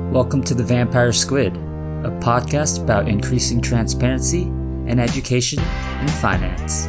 Welcome to The Vampire Squid, a podcast about increasing transparency and education in finance.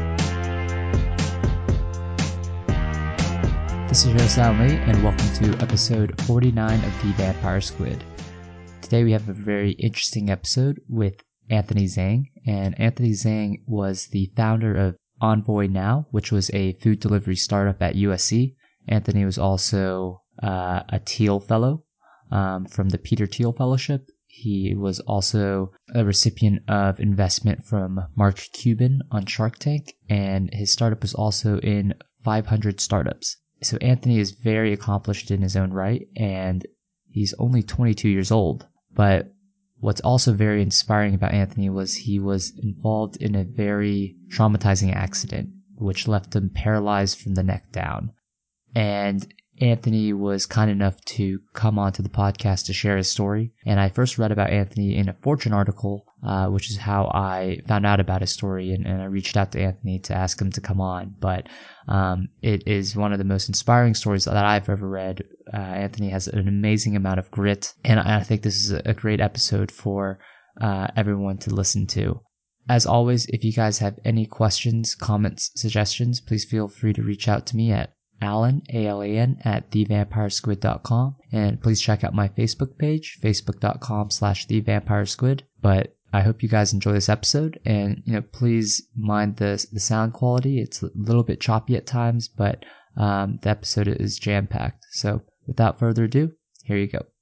This is your host Alan Lee, and welcome to episode 49 of The Vampire Squid. Today we have a very interesting episode with Anthony Zhang, and Anthony Zhang was the founder of Envoy Now, which was a food delivery startup at USC. Anthony was also a Thiel Fellow from the Peter Thiel Fellowship. He was also a recipient of investment from Mark Cuban on Shark Tank, and his startup was also in 500 startups. So Anthony is very accomplished in his own right, and he's only 22 years old. But what's also very inspiring about Anthony was he was involved in a very traumatizing accident, which left him paralyzed from the neck down. And Anthony was kind enough to come onto the podcast to share his story. And I first read about Anthony in a Fortune article, which is how I found out about his story. And I reached out to Anthony to ask him to come on. But it is one of the most inspiring stories that I've ever read. Anthony has an amazing amount of grit. And I think this is a great episode for everyone to listen to. As always, if you guys have any questions, comments, suggestions, please feel free to reach out to me at Alan, A-L-A-N, at thevampiresquid.com. And please check out my Facebook page, facebook.com/thevampiresquid. But I hope you guys enjoy this episode, and please mind the sound quality. It's a little bit choppy at times, but the episode is jam-packed. So without further ado, here you go.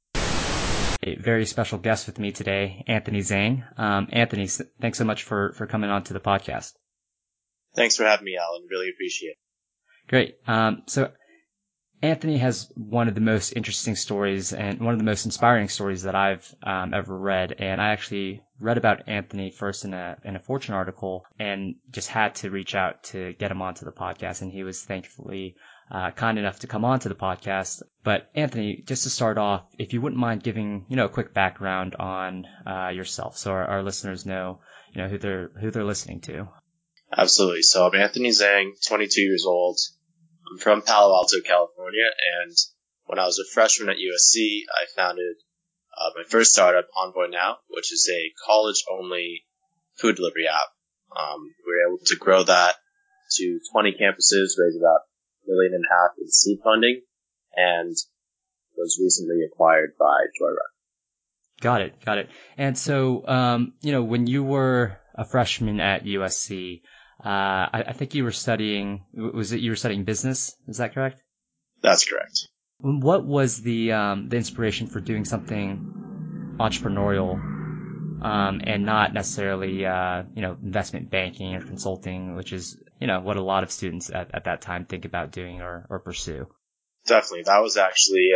A very special guest with me today, Anthony Zhang. Anthony, thanks so much for coming on to the podcast. Thanks for having me, Alan. Really appreciate it. Great. So Anthony has one of the most interesting stories and one of the most inspiring stories that I've ever read. And I actually read about Anthony first in a Fortune article and just had to reach out to get him onto the podcast. And he was thankfully kind enough to come onto the podcast. But Anthony, just to start off, if you wouldn't mind giving a quick background on yourself, so our listeners know who they're listening to. Absolutely. So I'm Anthony Zhang, 22 years old. I'm from Palo Alto, California, and when I was a freshman at USC, I founded my first startup, Envoy Now, which is a college-only food delivery app. We were able to grow that to 20 campuses, raise about $1.5 million in seed funding, and was recently acquired by Joyride. Got it. And so, when you were a freshman at USC, I think you were studying, you were studying business? Is that correct? That's correct. What was the inspiration for doing something entrepreneurial, and not necessarily, investment banking or consulting, which is, what a lot of students at that time think about doing or pursue? Definitely. That was actually,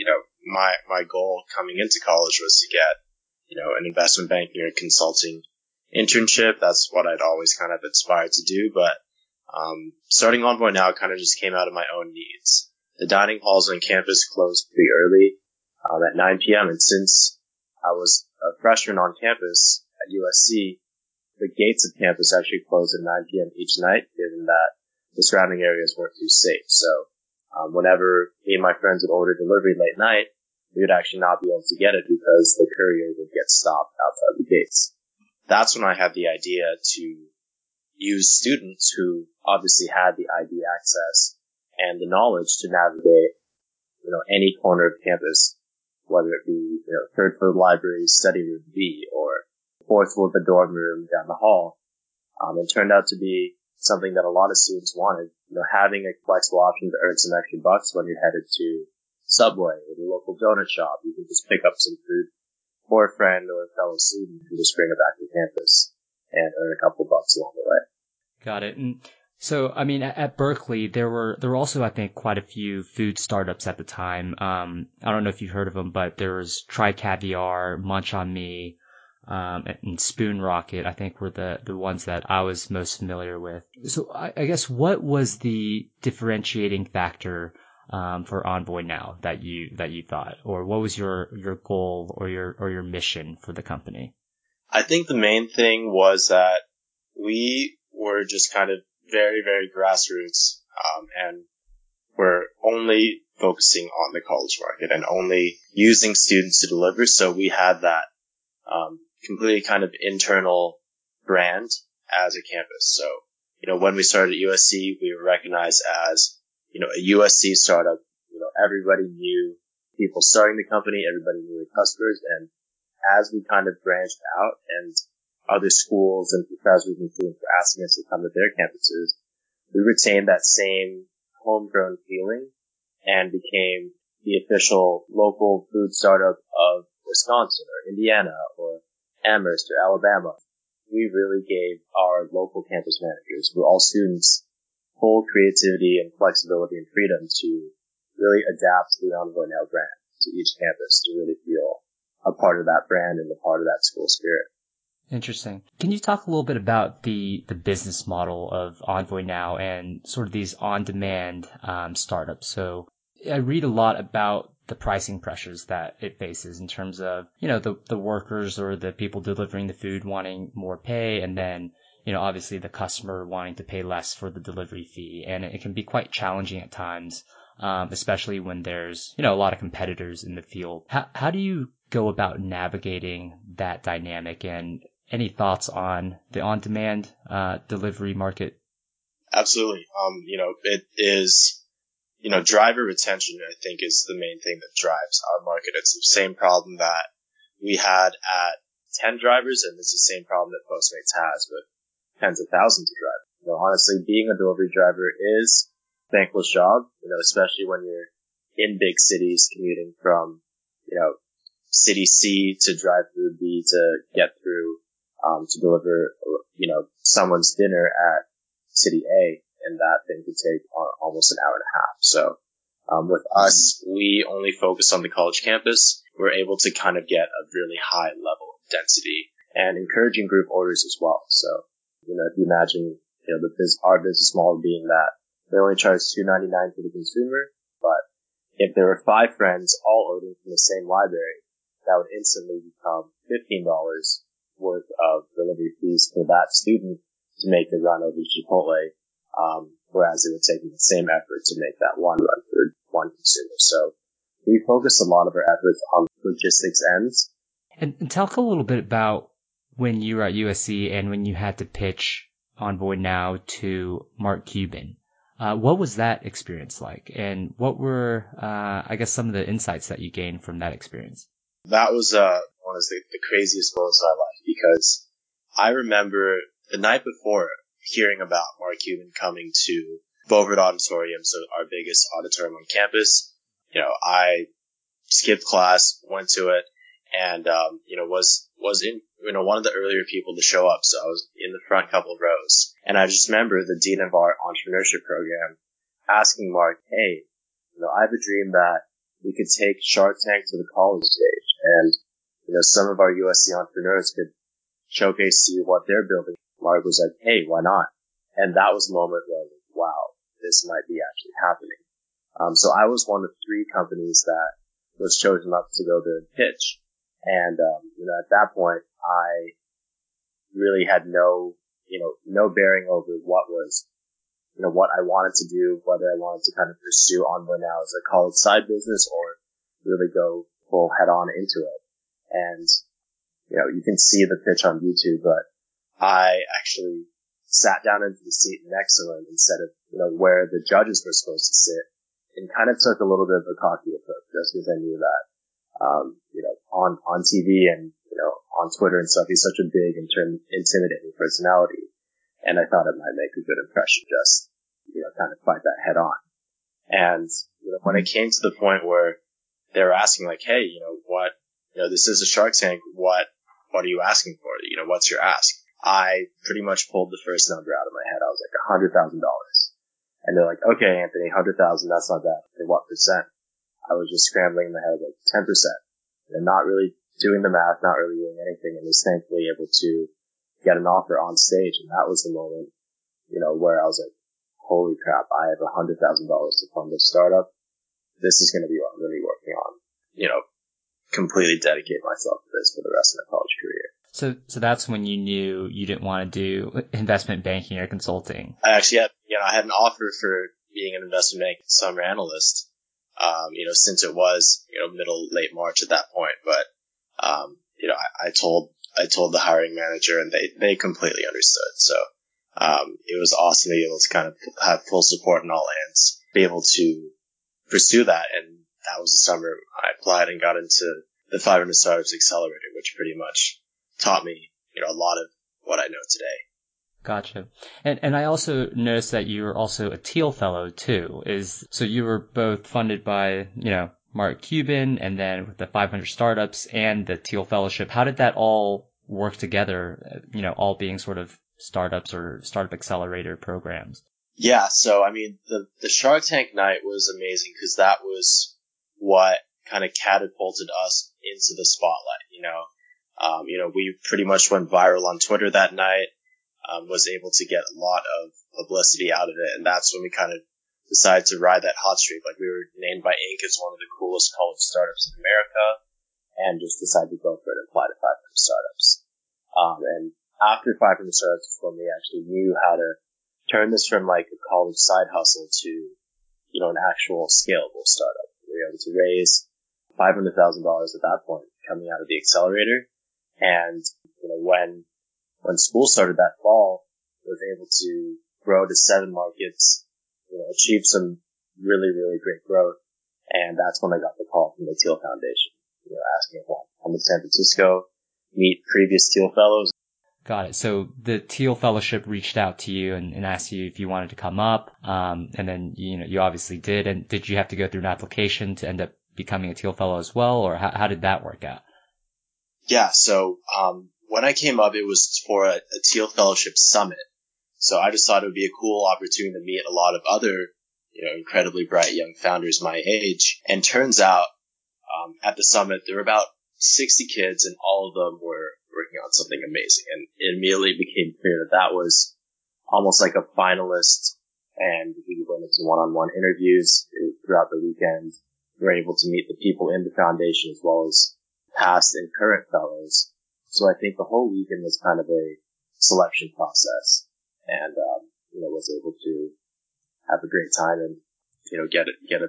my goal coming into college was to get, an investment banking or consulting internship. That's what I'd always kind of aspired to do, but starting Envoy Now kind of just came out of my own needs. The dining halls on campus closed pretty early at 9 p.m. And since I was a freshman on campus at USC, the gates of campus actually closed at 9 p.m. each night, given that the surrounding areas weren't too safe. So whenever me and my friends would order delivery late night, we would actually not be able to get it because the courier would get stopped outside the gates. That's when I had the idea to use students who obviously had the ID access and the knowledge to navigate, any corner of campus, whether it be, third floor library, study room B, or fourth floor the dorm room down the hall. It turned out to be something that a lot of students wanted, having a flexible option to earn some extra bucks when you're headed to Subway or the local donut shop. You can just pick up some food for a friend or a fellow student and just bring it back to campus and earn a couple bucks along the way. Got it. And so, at Berkeley, there were also, I think, quite a few food startups at the time. I don't know if you've heard of them, but there was Try Caviar, Munch on Me, and Spoon Rocket, I think, were the ones that I was most familiar with. So I guess what was the differentiating factor for Envoy Now that you thought, or what was your goal or your mission for the company? I think the main thing was that we were just kind of very, very grassroots, and we're only focusing on the college market and only using students to deliver. So we had that completely kind of internal brand as a campus. So, when we started at USC, we were recognized as, a USC startup. Everybody knew people starting the company, everybody knew the customers. And as we kind of branched out and other schools and professors and students were asking us to come to their campuses, we retained that same homegrown feeling and became the official local food startup of Wisconsin or Indiana or Amherst or Alabama. We really gave our local campus managers, who were all students, full creativity and flexibility and freedom to really adapt the Envoy Now brand to each campus to really feel a part of that brand and a part of that school spirit. Interesting. Can you talk a little bit about the business model of Envoy Now and sort of these on-demand startups? So I read a lot about the pricing pressures that it faces in terms of, the workers or the people delivering the food wanting more pay, and then, obviously the customer wanting to pay less for the delivery fee. And it can be quite challenging at times, especially when there's, a lot of competitors in the field. How do you go about navigating that dynamic, and any thoughts on the on-demand delivery market? Absolutely. It is, driver retention, I think, is the main thing that drives our market. It's the same problem that we had at 10 drivers, and it's the same problem that Postmates has with tens of thousands of drivers. Honestly, being a delivery driver is a thankless job, especially when you're in big cities commuting from, city C to drive through B to get through, to deliver, someone's dinner at city A, and that thing could take almost an hour and a half. So, with us, we only focus on the college campus. We're able to kind of get a really high level of density and encouraging group orders as well. So, if you imagine, our business model being that they only charge $2.99 for the consumer, but if there were 5 friends all ordering from the same library, that would instantly become $15 worth of delivery fees for that student to make the run over to Chipotle, whereas it would take the same effort to make that one run for one consumer. So we focus a lot of our efforts on logistics ends. And talk a little bit about when you were at USC and when you had to pitch Envoy Now to Mark Cuban. What was that experience like? And what were, some of the insights that you gained from that experience? That was one of the craziest moments of my life, because I remember the night before hearing about Mark Cuban coming to Beaufort Auditorium, so our biggest auditorium on campus. I skipped class, went to it, and was in one of the earlier people to show up. So I was in the front couple of rows, and I just remember the dean of our entrepreneurship program asking Mark, "Hey, I have a dream that we could take Shark Tank to the college stage, and some of our USC entrepreneurs could showcase to you what they're building." Mark was like, "Hey, why not?" And that was a moment where I was like, wow, this might be actually happening. So I was one of 3 companies that was chosen up to go there and pitch. And, at that point, I really had no bearing over what was, what I wanted to do, whether I wanted to kind of pursue Envoy Now as a college side business or really go full head on into it. And, you can see the pitch on YouTube, but I actually sat down into the seat next to him instead of, where the judges were supposed to sit, and kind of took a little bit of a cocky approach, just because I knew that, on TV and, on Twitter and stuff, he's such a big and intimidating personality. And I thought it might make a good impression, just, kind of fight that head on. And, when it came to the point where they were asking like, "Hey, this is a Shark Tank. What are you asking for? What's your ask?" I pretty much pulled the first number out of my head. I was like, $100,000. And they're like, "Okay, Anthony, 100,000, that's not bad. Okay, what percent?" I was just scrambling in my head, like 10%. And not really doing the math, not really doing anything, and was thankfully able to get an offer on stage. And that was the moment, where I was like, holy crap, I have $100,000 to fund this startup. This is going to be what I'm going to be working on. Completely dedicate myself to this for the rest of my college career. So that's when you knew you didn't want to do investment banking or consulting. I actually had, I had an offer for being an investment bank summer analyst. since it was, late March at that point. But, I told the hiring manager and they completely understood. So, it was awesome to be able to kind of have full support on all ends, be able to pursue that. And that was the summer I applied and got into the 500 Startups Accelerator, which pretty much taught me, a lot of what I know today. Gotcha. And I also noticed that you were also a Teal Fellow too. So you were both funded by, Mark Cuban and then with the 500 Startups and the Teal Fellowship. How did that all work together, all being sort of startups or startup accelerator programs? Yeah. So, I mean, the Shark Tank night was amazing because that was what kind of catapulted us into the spotlight, we pretty much went viral on Twitter that night. Was able to get a lot of publicity out of it. And that's when we kind of decided to ride that hot streak. Like, we were named by Inc. as one of the coolest college startups in America and just decided to go for it and apply to 500 startups. And after 500 startups, when we actually knew how to turn this from like a college side hustle to, an actual scalable startup. We were able to raise $500,000 at that point coming out of the accelerator. And, when school started that fall, I was able to grow to 7 markets, achieve some really, really great growth. And that's when I got the call from the Teal Foundation, asking if I wanted to come to San Francisco, meet previous Teal Fellows. Got it. So the Teal Fellowship reached out to you and asked you if you wanted to come up. And then, you obviously did. And did you have to go through an application to end up becoming a Teal Fellow as well? Or how did that work out? Yeah. So, when I came up, it was for a Teal Fellowship Summit. So I just thought it would be a cool opportunity to meet a lot of other, incredibly bright young founders my age. And turns out, at the summit, there were about 60 kids and all of them were working on something amazing. And it immediately became clear that was almost like a finalist. And we went into one-on-one interviews throughout the weekend. We were able to meet the people in the foundation as well as past and current fellows. So I think the whole weekend was kind of a selection process and, was able to have a great time and, get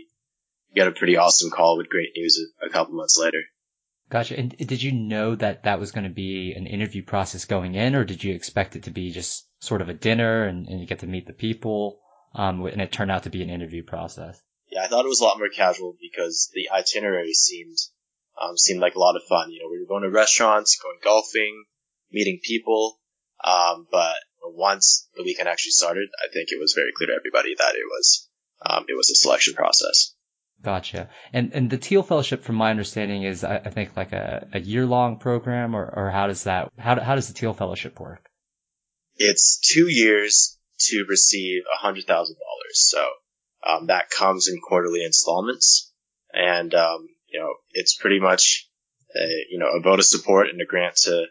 a pretty awesome call with great news a couple months later. Gotcha. And did you know that was going to be an interview process going in, or did you expect it to be just sort of a dinner and you get to meet the people? And it turned out to be an interview process. Yeah, I thought it was a lot more casual because the itinerary seemed like a lot of fun. We were going to restaurants, going golfing, meeting people. But once the weekend actually started, I think it was very clear to everybody that it was a selection process. Gotcha. And the Teal Fellowship, from my understanding, is I think like a year-long program, or how does the Teal Fellowship work? It's 2 years to receive $100,000. So, that comes in quarterly installments. And, it's pretty much a vote of support and a grant to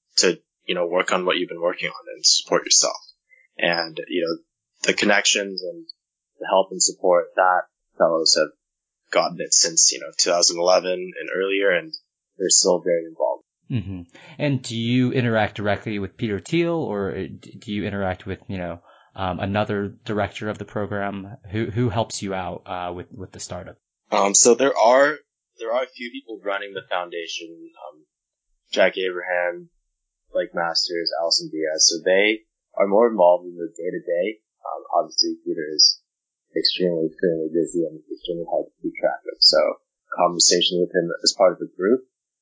work on what you've been working on and support yourself. And, the connections and the help and support that fellows have gotten it since, 2011 and earlier, and they're still very involved. Mm-hmm. And do you interact directly with Peter Thiel, or do you interact with, another director of the program? Who helps you out with the startup? So there are a few people running the foundation. Jack Abraham, Blake Masters, Allison Diaz. So they are more involved in the day to day. Obviously Peter is extremely busy and extremely hard to keep track of. So conversation with him as part of the group,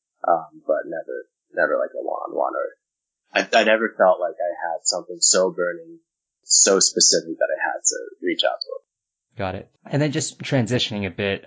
but never like a one-on-one, or I never felt like I had something so burning, so specific that I had to reach out to him. Got it. And then just transitioning a bit,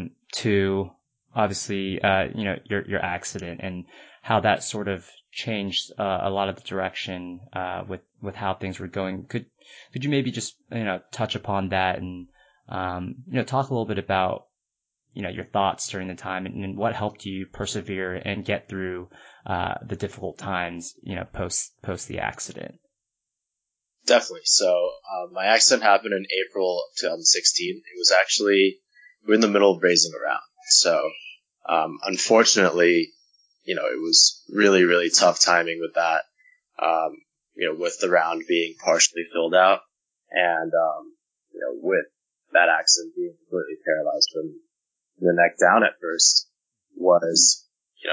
to obviously, your accident and how that sort of changed, a lot of the direction, with how things were going. Could you maybe just, touch upon that and, talk a little bit about, your thoughts during the time and what helped you persevere and get through, the difficult times, post the accident? Definitely. So, my accident happened in April of 2016. It was actually, we were in the middle of raising a round. So, unfortunately, it was really, really tough timing with that. With the round being partially filled out and, with that accident, being completely paralyzed from the neck down at first, was,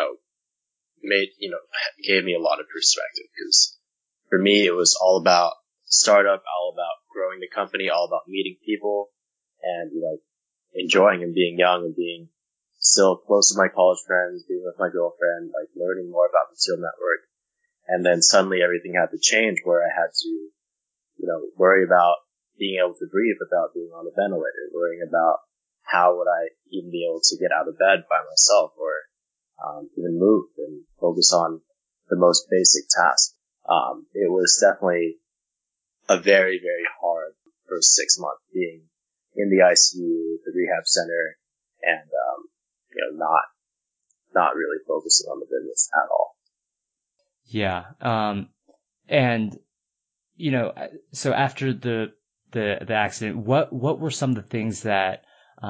gave me a lot of perspective, because for me, it was all about startup, all about growing the company, all about meeting people and, enjoying and being young and being still close to my college friends, being with my girlfriend, like learning more about the SEAL network. And then suddenly everything had to change, where I had to, worry about being able to breathe without being on a ventilator, worrying about how would I even be able to get out of bed by myself, or even move and focus on the most basic tasks. It was definitely a very, very hard first 6 months, being in the ICU, the rehab center, and, not really focusing on the business at all. Yeah. And, so after the accident, what were some of the things that,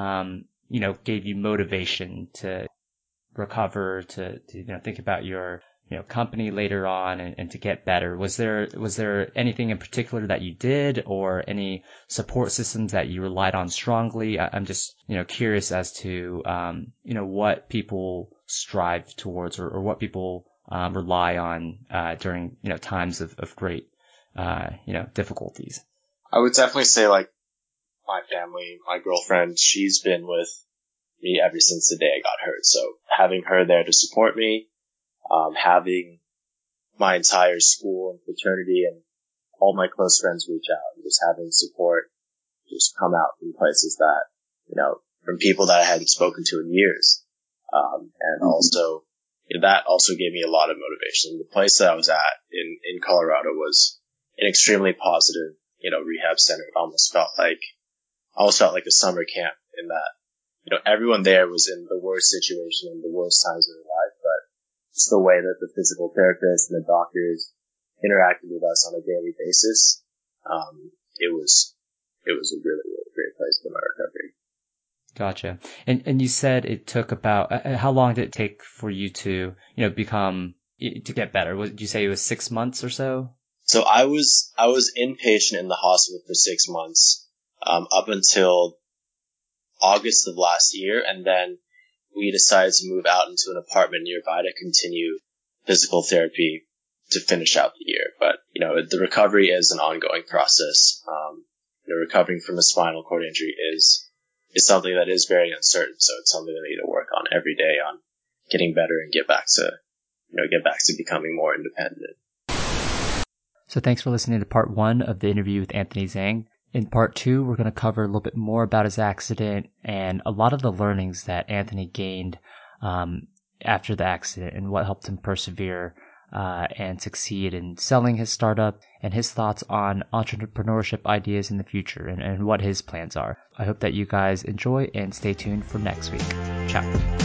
gave you motivation to recover, to think about your, company later on and to get better? Was there anything in particular that you did, or any support systems that you relied on strongly? I'm just, curious as to, what people strive towards, or what people rely on during, times of great, difficulties. I would definitely say, like, my family, my girlfriend, she's been with me ever since the day I got hurt. So having her there to support me, having my entire school and fraternity and all my close friends reach out, and just having support just come out from places that, from people that I hadn't spoken to in years. And also, that also gave me a lot of motivation. The place that I was at in Colorado was an extremely positive, rehab center. It almost felt like a summer camp, in that, everyone there was in the worst situation and the worst times of their life, but just the way that the physical therapists and the doctors interacted with us on a daily basis, it was a really, really great place for my recovery. Gotcha. And you said it took about, how long did it take for you to, to get better? Did you say it was 6 months or so? So I was inpatient in the hospital for 6 months, up until August of last year. And then we decided to move out into an apartment nearby to continue physical therapy to finish out the year. But, the recovery is an ongoing process. Recovering from a spinal cord injury is something that is very uncertain. So it's something that I need to work on every day, on getting better and get back to becoming more independent. So thanks for listening to part 1 of the interview with Anthony Zhang. In part 2, we're going to cover a little bit more about his accident and a lot of the learnings that Anthony gained after the accident, and what helped him persevere and succeed in selling his startup, and his thoughts on entrepreneurship ideas in the future, and what his plans are. I hope that you guys enjoy, and stay tuned for next week. Ciao.